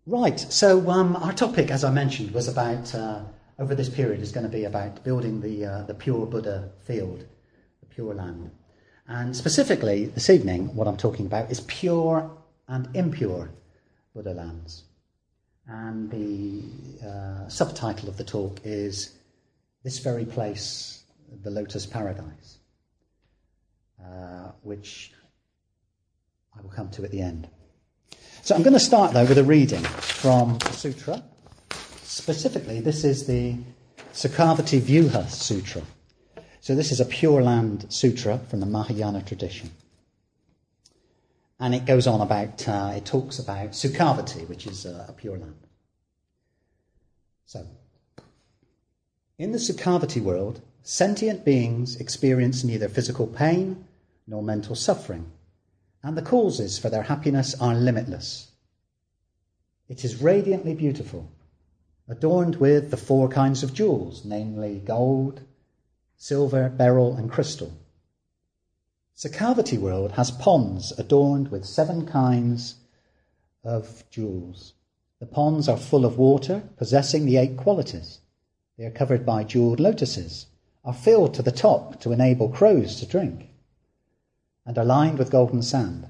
Right, so our topic, as I mentioned, was about, over this period, is going to be about building the pure Buddha field, the Pure Land. And specifically, this evening, what I'm talking about is pure and impure Buddha lands. And the subtitle of the talk is This Very Place, the Lotus Paradise, which I will come to at the end. So I'm going to start, though, with a reading from the sutra. Specifically, this is the Sukhavati Vyuha Sutra. So this is a Pure Land Sutra from the Mahayana tradition. And it goes on about, it talks about Sukhavati, which is a pure land. So, in the Sukhavati world, sentient beings experience neither physical pain nor mental suffering, and the causes for their happiness are limitless. It is radiantly beautiful, adorned with the 4 kinds of jewels, namely gold, silver, beryl, and crystal. Sukhavati world has ponds adorned with 7 kinds of jewels. The ponds are full of water, possessing the 8 qualities. They are covered by jeweled lotuses, are filled to the top to enable crows to drink, and are lined with golden sand.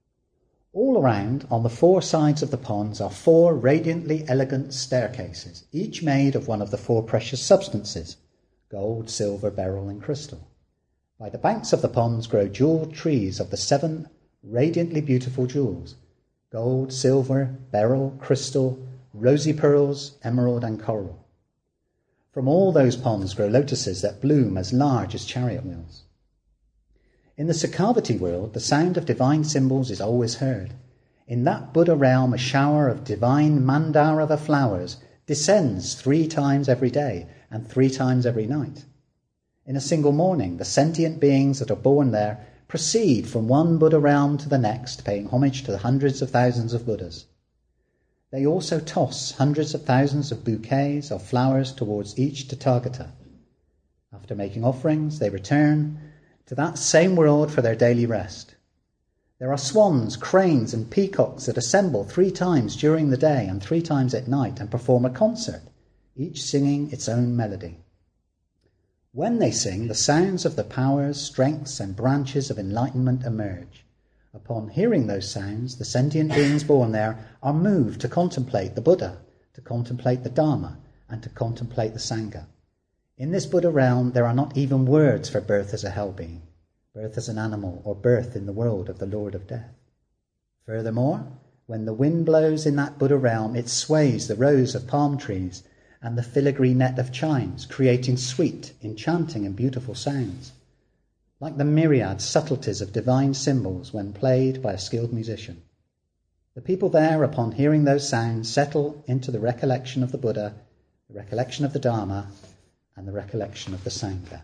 All around, on the 4 sides of the ponds, are 4 radiantly elegant staircases, each made of one of the 4 precious substances, gold, silver, beryl, and crystal. By the banks of the ponds grow jeweled trees of the 7 radiantly beautiful jewels, gold, silver, beryl, crystal, rosy pearls, emerald, and coral. From all those ponds grow lotuses that bloom as large as chariot wheels. In the Sukhavati world, the sound of divine symbols is always heard. In that Buddha realm, a shower of divine Mandarava flowers descends 3 times every day and 3 times every night. In a single morning, the sentient beings that are born there proceed from one Buddha realm to the next, paying homage to the hundreds of thousands of Buddhas. They also toss hundreds of thousands of bouquets of flowers towards each Tathagata. After making offerings, they return to that same world for their daily rest. There are swans, cranes, and peacocks that assemble 3 times during the day and 3 times at night and perform a concert, each singing its own melody. When they sing, the sounds of the powers, strengths, and branches of enlightenment emerge. Upon hearing those sounds, the sentient beings born there are moved to contemplate the Buddha, to contemplate the Dharma, and to contemplate the Sangha. In this Buddha realm, there are not even words for birth as a hell being, birth as an animal, or birth in the world of the Lord of Death. Furthermore, when the wind blows in that Buddha realm, it sways the rows of palm trees and the filigree net of chimes, creating sweet, enchanting, and beautiful sounds, like the myriad subtleties of divine symbols when played by a skilled musician. The people there, upon hearing those sounds, settle into the recollection of the Buddha, the recollection of the Dharma, and the recollection of the Sangha.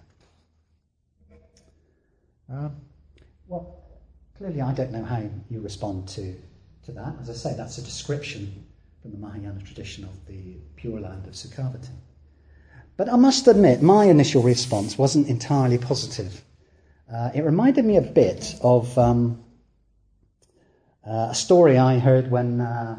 Well, clearly I don't know how you respond to that. As I say, that's a description from the Mahayana tradition of the Pure Land of Sukhavati. But I must admit, my initial response wasn't entirely positive. It reminded me a bit of a story I heard when I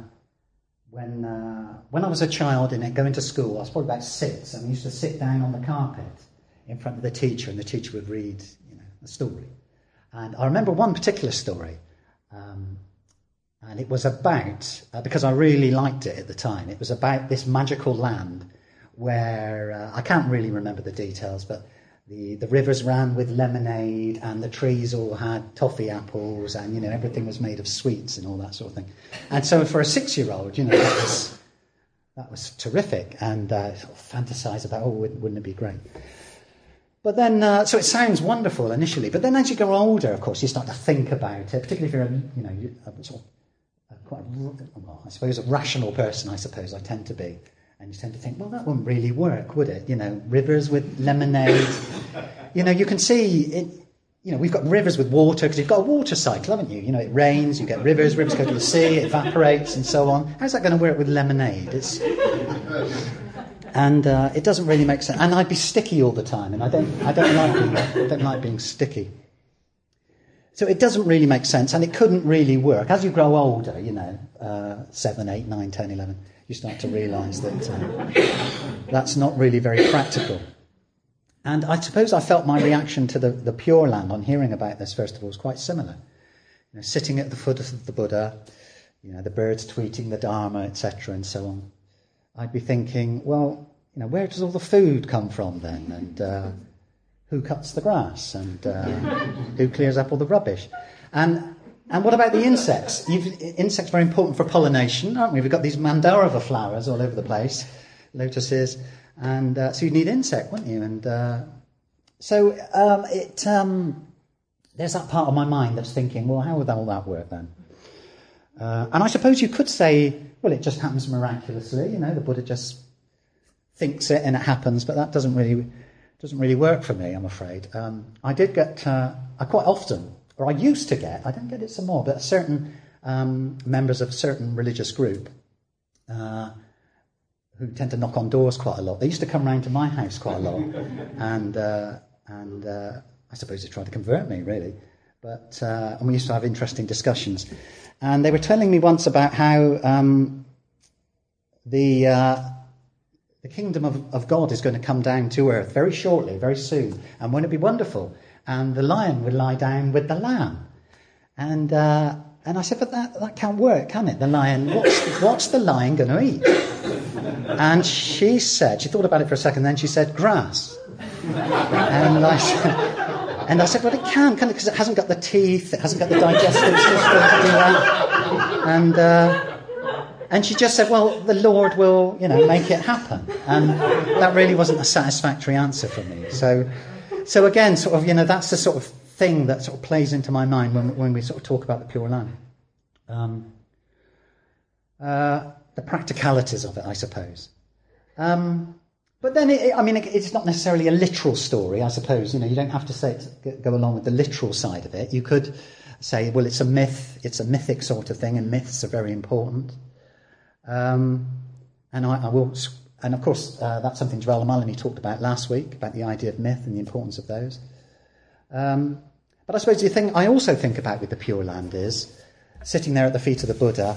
was a child and going to school. I was probably about 6, and we used to sit down on the carpet in front of the teacher, and the teacher would read, a story. And I remember one particular story, and it was about, because I really liked it at the time, it was about this magical land where, I can't really remember the details, but the rivers ran with lemonade, and the trees all had toffee apples, and everything was made of sweets and all that sort of thing. And so for a 6-year-old, that was terrific, and sort of fantasise about, wouldn't it be great? But then, so it sounds wonderful initially, but then as you grow older, of course, you start to think about it, particularly if you're a sort of quite, I suppose, a rational person. I suppose I tend to be. And you tend to think, well, that wouldn't really work, would it? Rivers with lemonade. You can see it. We've got rivers with water because you've got a water cycle, haven't you? It rains, you get rivers go to the sea, it evaporates, and so on. How's that going to work with lemonade? It doesn't really make sense. And I'd be sticky all the time, and I don't like being sticky. So it doesn't really make sense, and it couldn't really work. As you grow older, 7, 8, 9, 10, 11, you start to realise that that's not really very practical. And I suppose I felt my reaction to the Pure Land on hearing about this, first of all, was quite similar. Sitting at the foot of the Buddha, the birds tweeting the Dharma, etc., and so on. I'd be thinking, well, where does all the food come from then? And who cuts the grass? And who clears up all the rubbish? And what about the insects? Insects are very important for pollination, aren't we? We've got these Mandarava flowers all over the place, lotuses, and so you'd need insect, wouldn't you? And there's that part of my mind that's thinking, well, how would all that work then? And I suppose you could say, well, it just happens miraculously. The Buddha just thinks it and it happens, but that doesn't really work for me, I'm afraid. I did get, I quite often, or I used to get, I don't get it some more, but certain members of a certain religious group who tend to knock on doors quite a lot. They used to come round to my house quite a lot, and I suppose they tried to convert me, really. But and we used to have interesting discussions. And they were telling me once about how the kingdom of God is going to come down to earth very shortly, very soon. And won't it be wonderful? And the lion would lie down with the lamb. And I said, but that can't work, can it? The lion, what's the lion going to eat? And she thought about it for a second, then she said, grass. And I said, well, it can it? Because it hasn't got the teeth, it hasn't got the digestive system to do that. And she just said, well, the Lord will, make it happen. And that really wasn't a satisfactory answer for me. So again, sort of, that's the sort of thing that sort of plays into my mind when we sort of talk about the Pure Land. The practicalities of it, I suppose. But then, it's not necessarily a literal story, I suppose. You don't have to go along with the literal side of it. You could say, well, it's a myth, it's a mythic sort of thing, and myths are very important. And of course, that's something Joel Maloney talked about last week, about the idea of myth and the importance of those. But I suppose the thing I also think about with the Pure Land is, sitting there at the feet of the Buddha,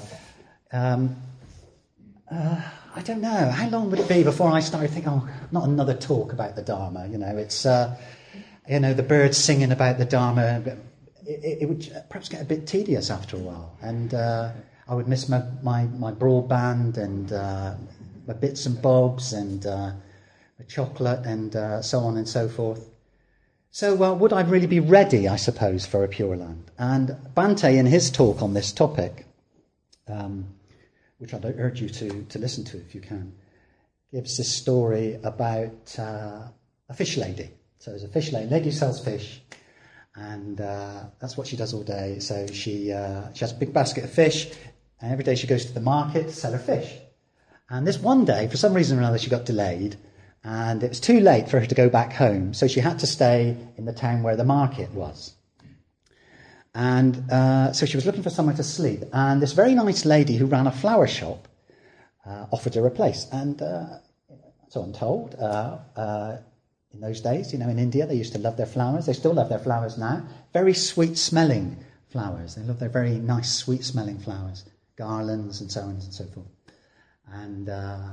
I don't know, how long would it be before I started thinking, oh, not another talk about the Dharma, it's, the birds singing about the Dharma, it would perhaps get a bit tedious after a while, and I would miss my broadband and my bits and bobs and my chocolate and so on and so forth. So would I really be ready, I suppose, for a Pure Land? And Bhante, in his talk on this topic, which I'd urge you to listen to if you can, gives this story about a fish lady. So there's a fish lady who sells fish, and that's what she does all day. So she has a big basket of fish, and every day she goes to the market to sell her fish. And this one day, for some reason or another, she got delayed, and it was too late for her to go back home, so she had to stay in the town where the market was. And so she was looking for somewhere to sleep, and this very nice lady who ran a flower shop offered her a place. And so I'm told, in those days, in India, they used to love their flowers. They still love their flowers now. Very sweet-smelling flowers. They love their very nice, sweet-smelling flowers, garlands and so on and so forth. And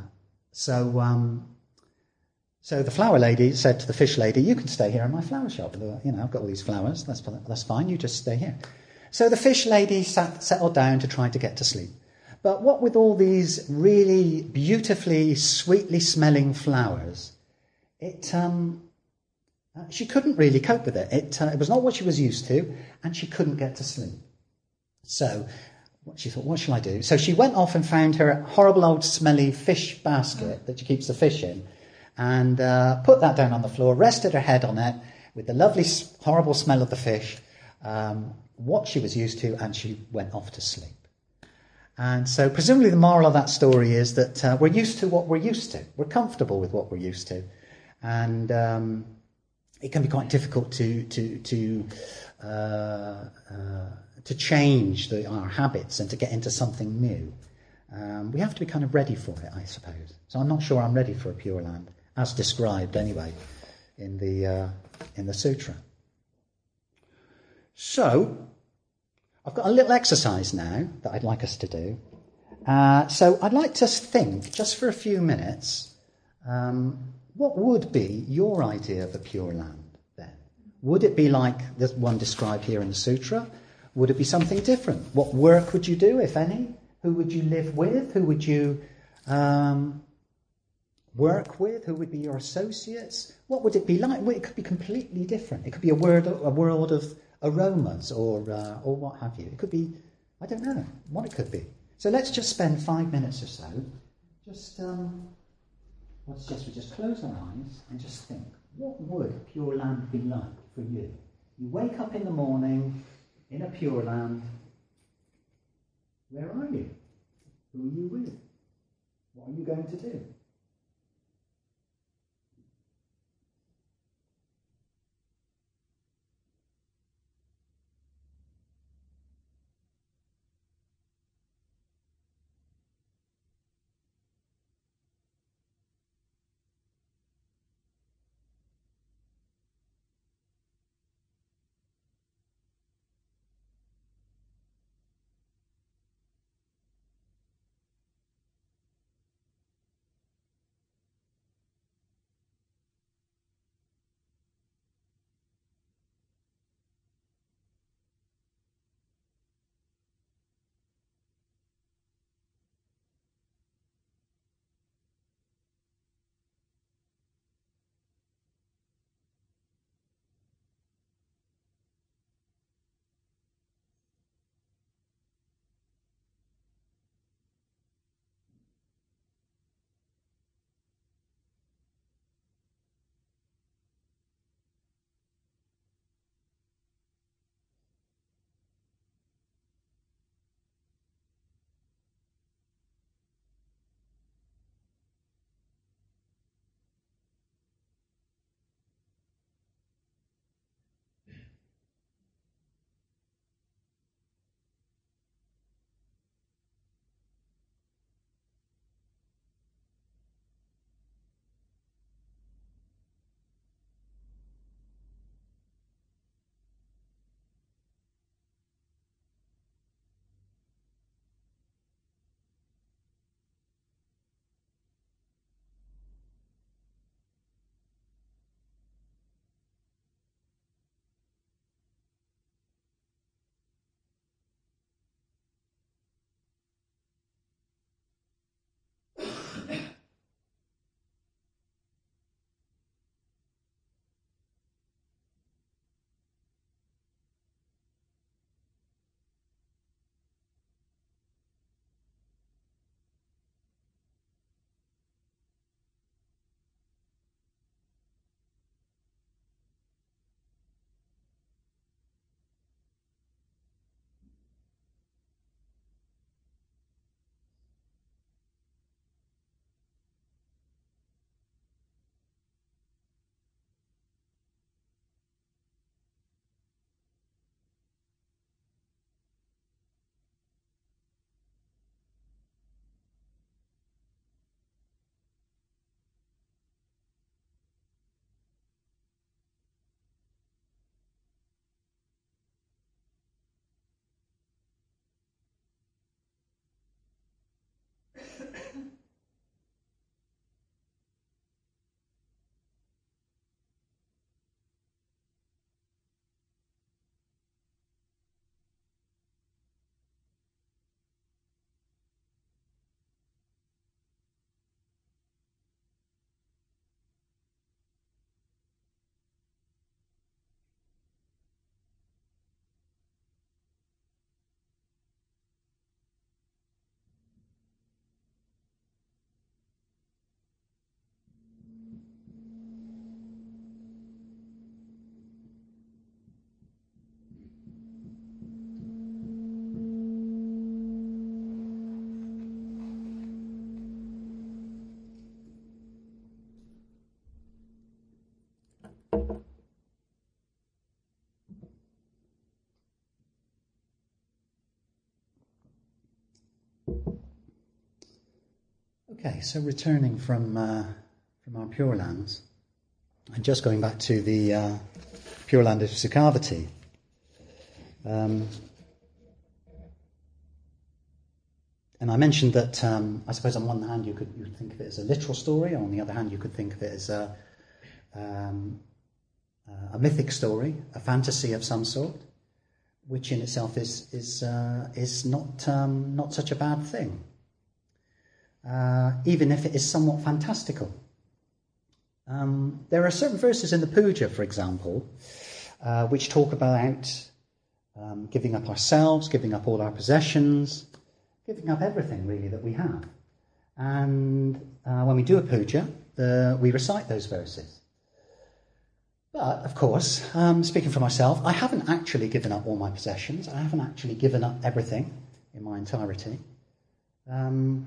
so the flower lady said to the fish lady, you can stay here in my flower shop. I've got all these flowers. That's fine. You just stay here. So the fish lady settled down to try to get to sleep. But what with all these really beautifully, sweetly smelling flowers, she couldn't really cope with it. It was not what she was used to, and she couldn't get to sleep. So she thought, what shall I do? So she went off and found her horrible old smelly fish basket that she keeps the fish in, and put that down on the floor, rested her head on it with the lovely, horrible smell of the fish, what she was used to, and she went off to sleep. And so presumably the moral of that story is that we're used to what we're used to. We're comfortable with what we're used to. And it can be quite difficult to change our habits and to get into something new. We have to be kind of ready for it, I suppose. So I'm not sure I'm ready for a Pure Land, as described anyway in the sutra. So, I've got a little exercise now that I'd like us to do. So I'd like to think, just for a few minutes, what would be your idea of a pure land then? Would it be like the one described here in the sutra? Would it be something different? What work would you do, if any? Who would you live with? Who would you work with? Who would be your associates? What would it be like? Well, it could be completely different. It could be a world of aromas or what have you. It could be, I don't know what it could be. So let's just spend 5 minutes or so. Just we just close our eyes and just think, what would Pure Land be like for you? You wake up in the morning in a Pure Land. Where are you? Who are you with? What are you going to do? Okay, so returning from our Pure Lands, and just going back to the Pure Land of Sukhavati. And I mentioned that I suppose on one hand you could think of it as a literal story, or on the other hand you could think of it as a mythic story, a fantasy of some sort, which in itself is not such a bad thing, even if it is somewhat fantastical. There are certain verses in the Puja, for example, which talk about giving up ourselves, giving up all our possessions, giving up everything really that we have. And when we do a puja, we recite those verses. But, of course, speaking for myself, I haven't actually given up all my possessions. I haven't actually given up everything in my entirety. And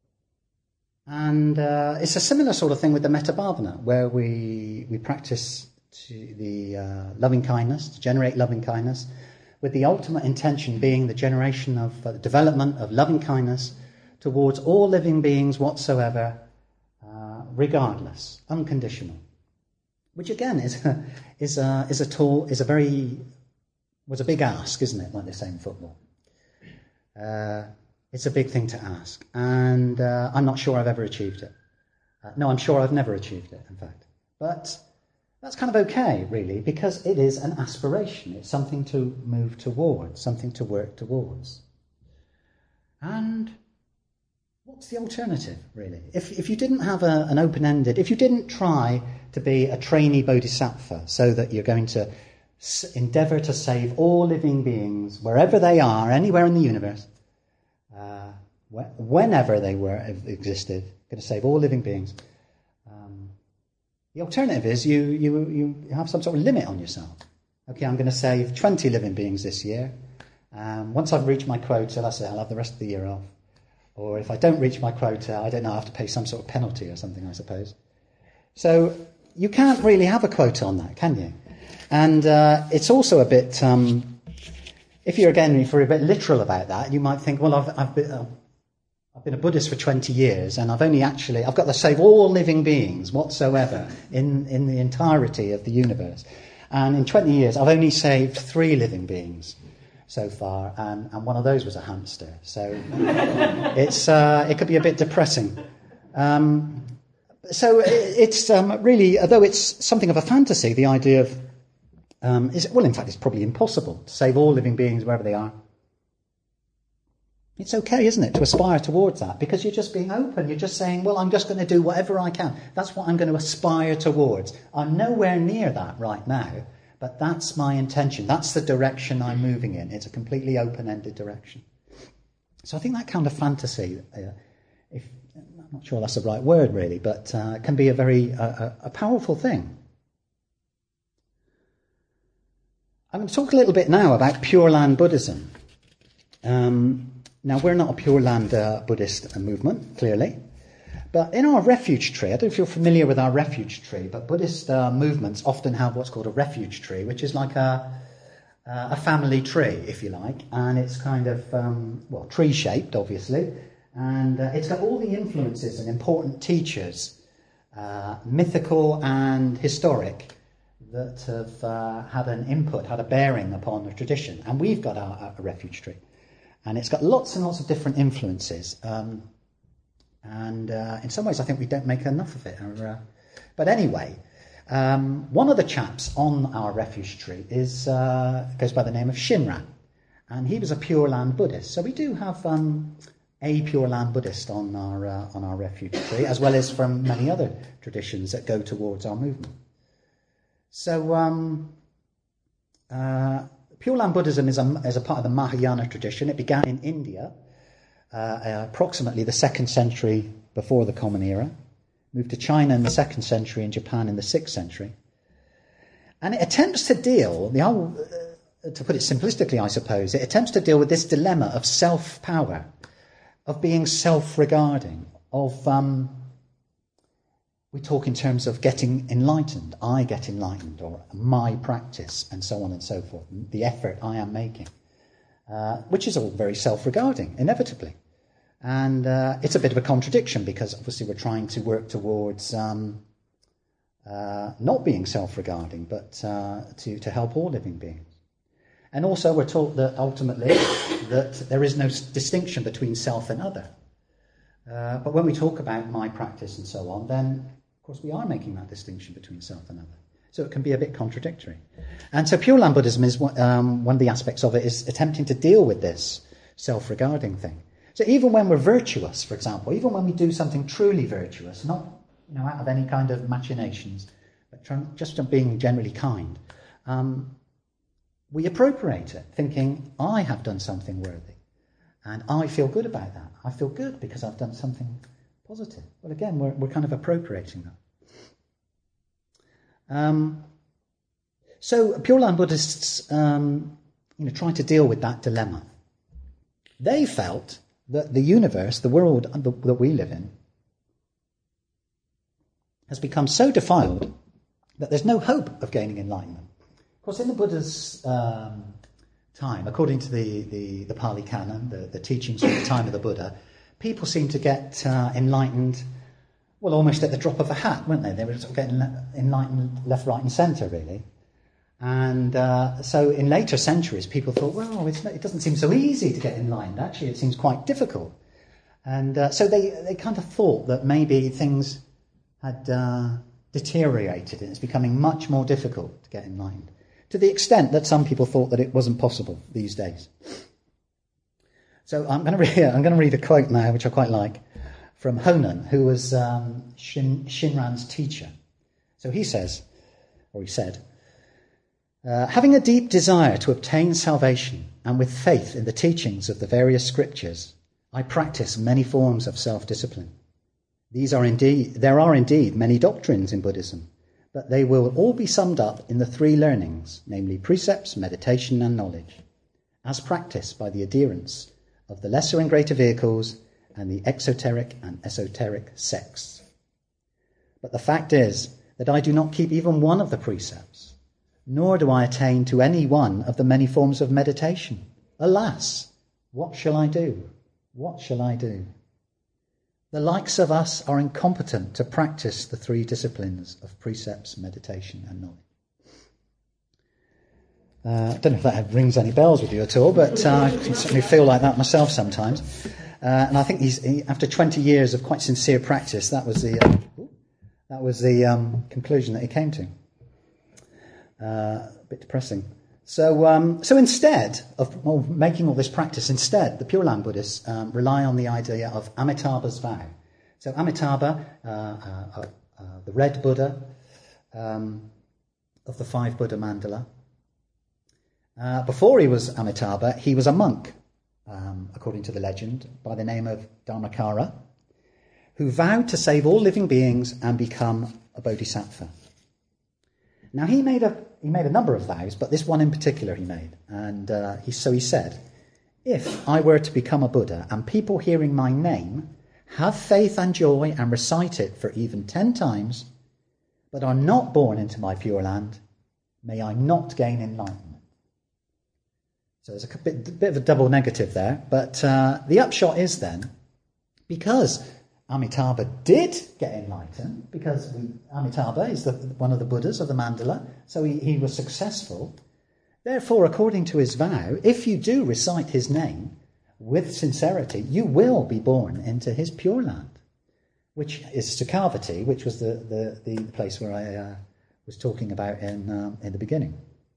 it's a similar sort of thing with the Metta Bhavana, where we practice the loving kindness, to generate loving kindness, with the ultimate intention being the generation of the development of loving kindness towards all living beings whatsoever, regardless, unconditional. Which again was a big ask, isn't it? Like they say in football. It's a big thing to ask, and I'm not sure I've ever achieved it. No, I'm sure I've never achieved it, in fact. But that's kind of okay, really, because it is an aspiration. It's something to move towards, something to work towards. And what's the alternative, really? If you didn't have an open-ended, if you didn't try to be a trainee bodhisattva so that you're going to endeavour to save all living beings, wherever they are, anywhere in the universe, whenever they existed, going to save all living beings, the alternative is you have some sort of limit on yourself. Okay, I'm going to save 20 living beings this year. Once I've reached my quota, that's it, I'll have the rest of the year off. Or if I don't reach my quota, I don't know, I have to pay some sort of penalty or something, I suppose. So you can't really have a quota on that, can you? And it's also a bit, if you're a bit literal about that, you might think, well, I've been a Buddhist for 20 years, and I've got to save all living beings whatsoever in the entirety of the universe. And in 20 years, I've only saved 3 living beings so far, and one of those was a hamster. So it could be a bit depressing. So it's really, although it's something of a fantasy, the idea of, in fact, it's probably impossible to save all living beings wherever they are. It's okay, isn't it, to aspire towards that, because you're just being open. You're just saying, well, I'm just going to do whatever I can. That's what I'm going to aspire towards. I'm nowhere near that right now, but that's my intention. That's the direction I'm moving in. It's a completely open-ended direction. So I think that kind of fantasy, I'm not sure that's the right word really, but it can be a very a powerful thing. I'm going to talk a little bit now about Pure Land Buddhism. Now, we're not a Pure Land Buddhist movement, clearly. But in our refuge tree, I don't know if you're familiar with our refuge tree, but Buddhist movements often have what's called a refuge tree, which is like a family tree, if you like. And it's kind of, tree-shaped, obviously. And it's got all the influences and important teachers, mythical and historic, that have had an input, had a bearing upon the tradition. And we've got a refuge tree. And it's got lots and lots of different influences. And in some ways, I think we don't make enough of it. But anyway, one of the chaps on our refuge tree goes by the name of Shinran. And he was a Pure Land Buddhist. So we do have a Pure Land Buddhist on our refuge tree, as well as from many other traditions that go towards our movement. So Pure Land Buddhism is a part of the Mahayana tradition. It began in India, approximately the 2nd century before the Common Era, moved to China in the 2nd century and Japan in the 6th century. And it attempts to deal, to put it simplistically, I suppose, it attempts to deal with this dilemma of self-power, of being self-regarding, of, we talk in terms of getting enlightened, I get enlightened, or my practice, and so on and so forth, the effort I am making, which is all very self-regarding, inevitably. And it's a bit of a contradiction, because obviously we're trying to work towards not being self-regarding, but to help all living beings. And also we're taught that ultimately that there is no distinction between self and other. But when we talk about my practice and so on, then of course we are making that distinction between self and other. So it can be a bit contradictory. And so Pure Land Buddhism is one of the aspects of it is attempting to deal with this self-regarding thing. So even when we're virtuous, for example, even when we do something truly virtuous, not out of any kind of machinations, but just being generally kind, we appropriate it, thinking, I have done something worthy, and I feel good about that. I feel good because I've done something positive. Well, again, we're kind of appropriating that. So Pure Land Buddhists, try to deal with that dilemma. They felt that the universe, the world that we live in, has become so defiled that there's no hope of gaining enlightenment. Of course, in the Buddha's time, according to the Pali Canon, the teachings from the time of the Buddha, people seemed to get enlightened, well, almost at the drop of a hat, weren't they? They were sort of getting enlightened left, right and centre, really. And so in later centuries, people thought, well, it doesn't seem so easy to get enlightened. Actually, it seems quite difficult. And so they kind of thought that maybe things had deteriorated and it's becoming much more difficult to get enlightened, to the extent that some people thought that it wasn't possible these days. So I'm going to read a quote now, which I quite like, from Honan, who was Shinran's teacher. So he said, having a deep desire to obtain salvation and with faith in the teachings of the various scriptures, I practice many forms of self-discipline. There are indeed many doctrines in Buddhism, but they will all be summed up in the three learnings, namely precepts, meditation and knowledge, as practiced by the adherents of the lesser and greater vehicles and the exoteric and esoteric sects. But the fact is that I do not keep even one of the precepts, nor do I attain to any one of the many forms of meditation. Alas, what shall I do? What shall I do? The likes of us are incompetent to practice the three disciplines of precepts, meditation and knowledge. I don't know if that rings any bells with you at all, but I can certainly feel like that myself sometimes. And I think after 20 years of quite sincere practice, that was the conclusion that he came to. A bit depressing. So instead of making all this practice, the Pure Land Buddhists rely on the idea of Amitabha's vow. So Amitabha, the red Buddha of the five Buddha mandala, before he was Amitabha, he was a monk, according to the legend, by the name of Dharmakara, who vowed to save all living beings and become a bodhisattva. Now he made a number of vows, but this one in particular he made. And he said, if I were to become a Buddha and people hearing my name have faith and joy and recite it for even 10 times, but are not born into my Pure Land, may I not gain enlightenment. So there's a bit of a double negative there. But the upshot is then, because Amitabha did get enlightened, because Amitabha is one of the Buddhas of the mandala, so he was successful. Therefore, according to his vow, if you do recite his name with sincerity, you will be born into his Pure Land, which is Sukhavati, which was the place where I was talking about in the beginning.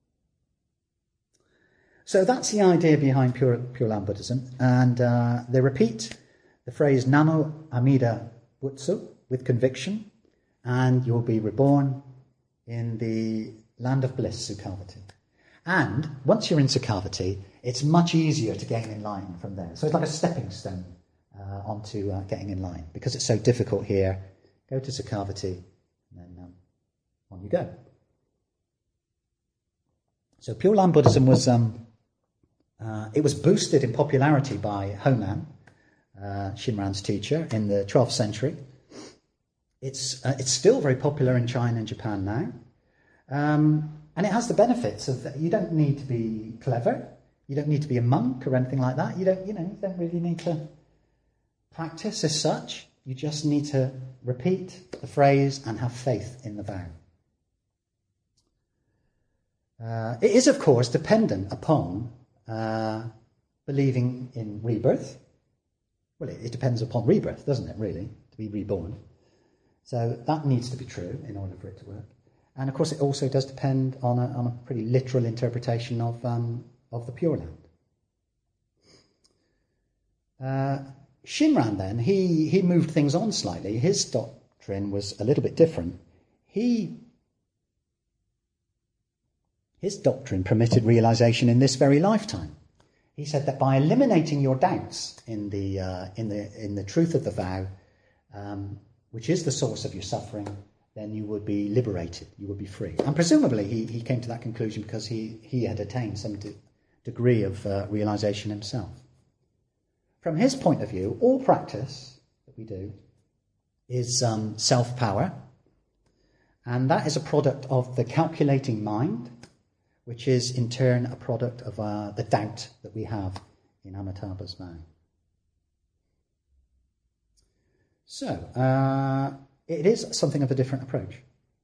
So that's the idea behind Pure Land Buddhism, and they repeat the phrase Namo Amida Butsu with conviction, and you'll be reborn in the land of bliss, Sukhavati. And once you're in Sukhavati, it's much easier to gain enlightenment from there. So it's like a stepping stone onto getting enlightened. Because it's so difficult here, go to Sukhavati, and then on you go. So Pure Land Buddhism was boosted in popularity by Honan, Shinran's teacher, in the 12th century. It's still very popular in China and Japan now. And it has the benefits of you don't need to be clever, you don't need to be a monk or anything like that. You don't really need to practice as such. You just need to repeat the phrase and have faith in the vow. It is, of course, dependent upon believing in rebirth. Well, it depends upon rebirth, doesn't it, really, to be reborn. So that needs to be true in order for it to work. And, of course, it also does depend on a pretty literal interpretation of the Pure Land. Shinran, then, he moved things on slightly. His doctrine was a little bit different. His doctrine permitted realization in this very lifetime. He said that by eliminating your doubts in the truth of the vow, which is the source of your suffering, then you would be liberated, you would be free. And presumably he came to that conclusion because he had attained some degree of realization himself. From his point of view, all practice that we do is self-power, and that is a product of the calculating mind, which is in turn a product of the doubt that we have in Amitabha's vow. So, it is something of a different approach.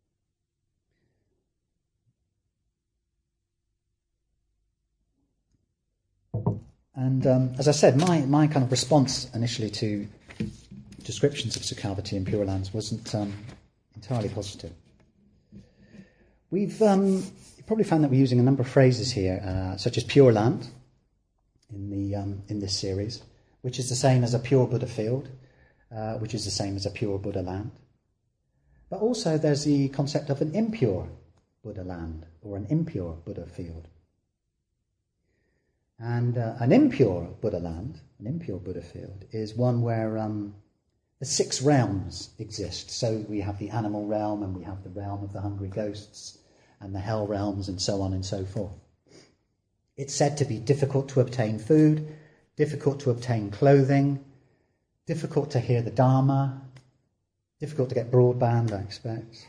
And as I said, my kind of response initially to descriptions of Sukhavati and Pure Lands wasn't entirely positive. We've you probably found that we're using a number of phrases here, such as Pure Land in this series, which is the same as a pure Buddha field, which is the same as a pure Buddha land. But also there's the concept of an impure Buddha land or an impure Buddha field. And an impure Buddha land, an impure Buddha field, is one where the 6 realms exist. So we have the animal realm, and we have the realm of the hungry ghosts, and the hell realms, and so on and so forth. It's said to be difficult to obtain food, difficult to obtain clothing, difficult to hear the Dharma, difficult to get broadband, I expect.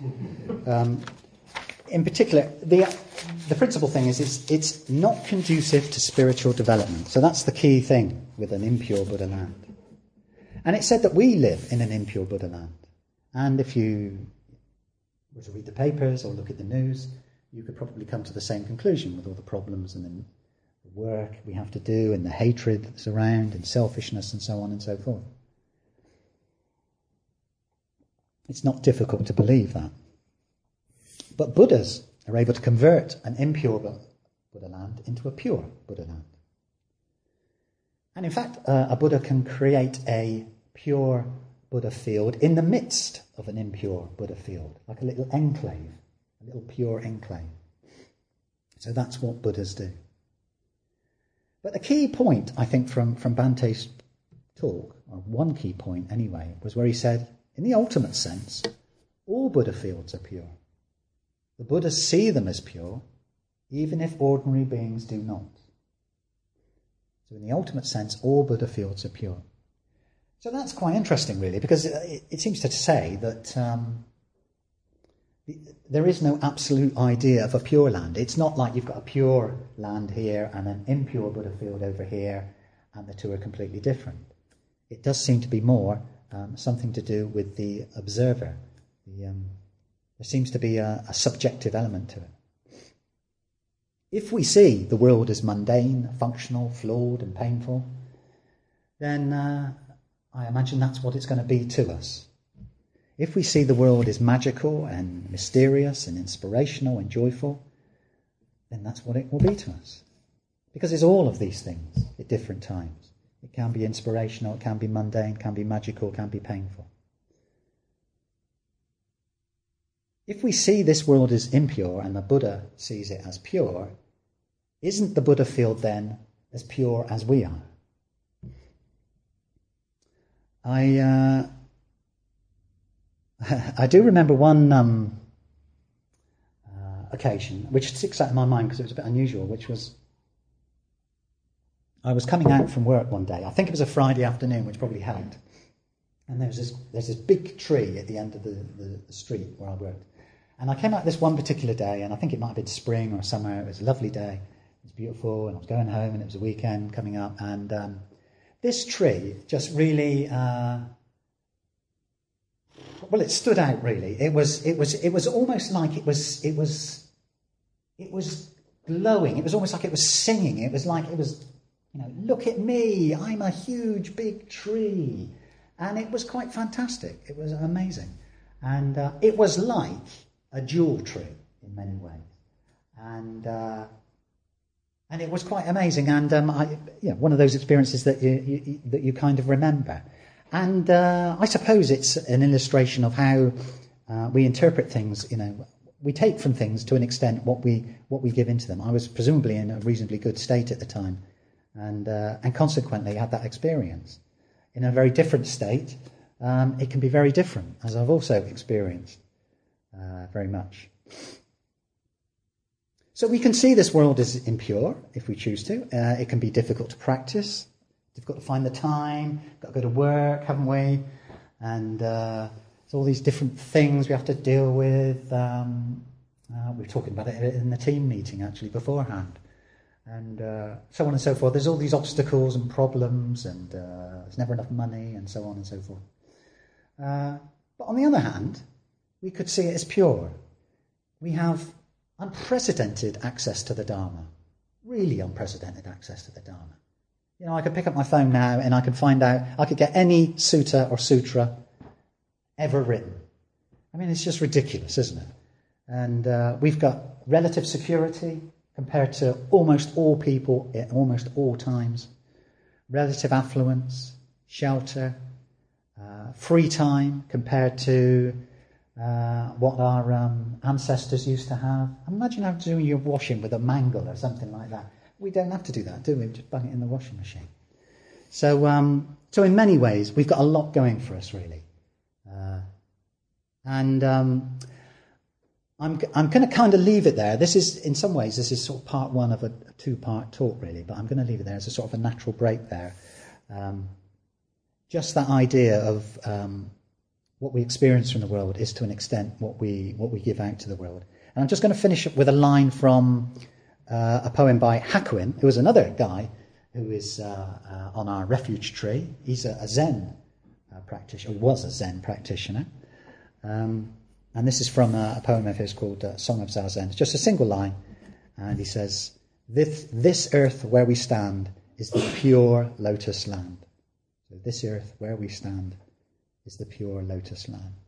In particular, the principal thing is it's not conducive to spiritual development. So that's the key thing with an impure Buddha land. And it's said that we live in an impure Buddha land. And if you were to read the papers or look at the news, you could probably come to the same conclusion with all the problems and the work we have to do and the hatred that's around and selfishness and so on and so forth. It's not difficult to believe that. But Buddhas are able to convert an impure Buddha land into a pure Buddha land. And in fact, a Buddha can create a pure Buddha field in the midst of an impure Buddha field, like a little enclave, a little pure enclave. So that's what Buddhas do. But the key point, I think, from Bante's talk, or one key point anyway, was where he said, in the ultimate sense, all Buddha fields are pure. The Buddhas see them as pure, even if ordinary beings do not. So in the ultimate sense, all Buddha fields are pure. So that's quite interesting, really, because it seems to say that there is no absolute idea of a pure land. It's not like you've got a pure land here and an impure Buddha field over here, and the two are completely different. It does seem to be more something to do with the observer. There seems to be a subjective element to it. If we see the world as mundane, functional, flawed and painful, then I imagine that's what it's going to be to us. If we see the world as magical and mysterious and inspirational and joyful, then that's what it will be to us. Because it's all of these things at different times. It can be inspirational, it can be mundane, it can be magical, it can be painful. If we see this world as impure and the Buddha sees it as pure, isn't the Buddha field then as pure as we are? I do remember one occasion, which sticks out in my mind because it was a bit unusual, which was I was coming out from work one day. I think it was a Friday afternoon, which probably helped. And there's this big tree at the end of the street where I worked. And I came out this one particular day, and I think it might have been spring or summer. It was a lovely day. It was beautiful, and I was going home, and it was a weekend coming up. And this tree just really, it stood out really. It was almost like it was glowing. It was almost like it was singing. It was like it was, look at me, I'm a huge, big tree. And it was quite fantastic. It was amazing. And it was like a jewel tree in many ways. And it was quite amazing. And one of those experiences that you kind of remember. And I suppose it's an illustration of how we interpret things. We take from things to an extent what we give into them. I was presumably in a reasonably good state at the time, and consequently had that experience. In a very different state, it can be very different, as I've also experienced very much. So we can see this world is impure if we choose to. It can be difficult to practice, difficult to find the time, got to go to work, haven't we? And so all these different things we have to deal with. We were talking about it in the team meeting actually beforehand. And so on and so forth. There's all these obstacles and problems, and there's never enough money, and so on and so forth. But on the other hand, we could see it as pure. We have unprecedented access to the Dharma. Really unprecedented access to the Dharma. I could pick up my phone now and I could find out, I could get any sutta or sutra ever written. I mean, it's just ridiculous, isn't it? And we've got relative security compared to almost all people at almost all times. Relative affluence, shelter, free time compared to what our ancestors used to have. Imagine having to do your washing with a mangle or something like that. We don't have to do that, do we? We just bang it in the washing machine. So in many ways, we've got a lot going for us, really. I'm going to kind of leave it there. This is, in some ways, this is sort of part one of a two-part talk, really, but I'm going to leave it there as a sort of a natural break there. Just that idea of what we experience from the world is, to an extent, what we give out to the world. And I'm just going to finish up with a line from a poem by Hakuin, who was another guy who is on our refuge tree. He's a Zen practitioner, or was a Zen practitioner. And this is from a poem of his called Song of Zazen. It's just a single line. And he says, this earth where we stand is the pure lotus land. So this earth where we stand is the pure lotus land.